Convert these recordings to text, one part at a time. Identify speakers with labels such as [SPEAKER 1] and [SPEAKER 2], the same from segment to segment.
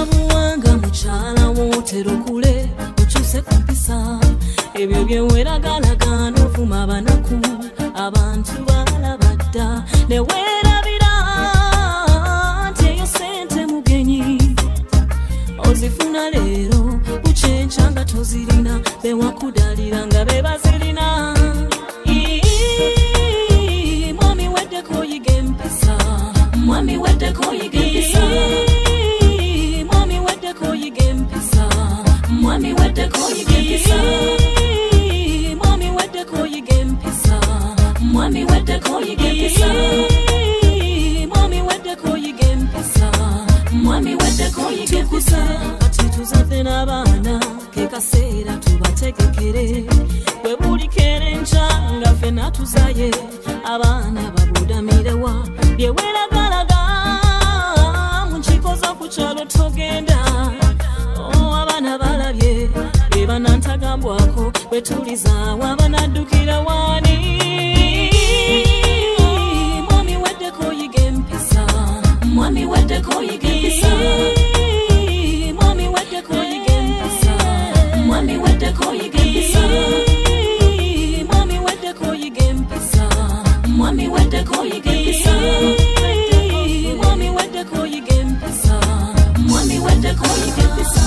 [SPEAKER 1] buwanga mukyala wotero kule okyuse ku mpisa ebyo byeweragalaga n'ovuma abanaku abantu balaba dda ne weerabira nti eyo sente mugenyi ozifuna leero bukyenkya nga tozirina bewakudalira nga be bazirina. Mwami weddeko oyiga empisa, mwami weddeko oyiga empisa, mwami weddeko oyiga empisa, mwami weddeko oyiga empisa, mwami weddeko oyiga empisa, mwami weddeko oyiga empisa, mwami weddeko oyiga empisa, mwami weddeko oyiga empisa. Kati tuzadde n'abaana ke kaseera tubategekere bwe buli kerenkya nga ffenna tuzaye abaana babudamirewa byeweragalaga mu nkiko z'okukyalo togenda. Abaana balabye be banantagambwako bwe tulizaawo abanaddukira waani. Mwami weddeko oyiga empisa, mwami weddeko oyiga empisa, mwami weddeko oyiga empisa, mwami weddeko oyiga empisa, mwami weddeko oyiga empisa, mwami weddeko oyiga empisa, mwami weddeko oyiga empisa, mwami weddeko oyiga empisa.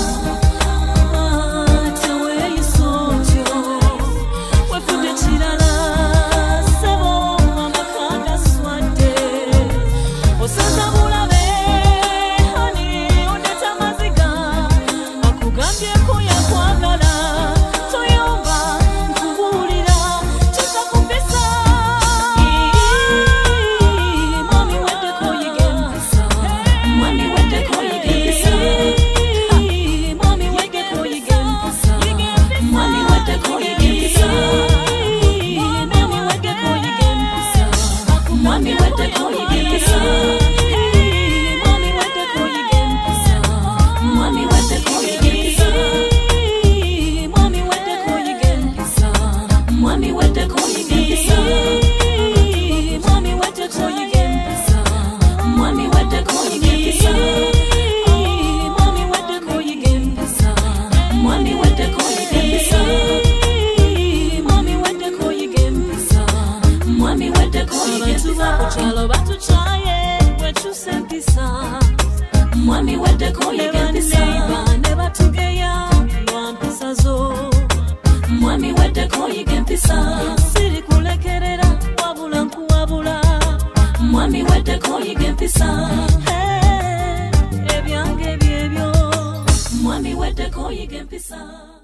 [SPEAKER 1] Mwami weddeko oyiga empisa, ne batugeya lwa mpisa zo. Mwami weddeko oyiga empisa, siri kulekerera wabula nkuwabula. Mwami weddeko oyiga empisa, ebyange byebyo. Mwami weddeko oyiga empisa.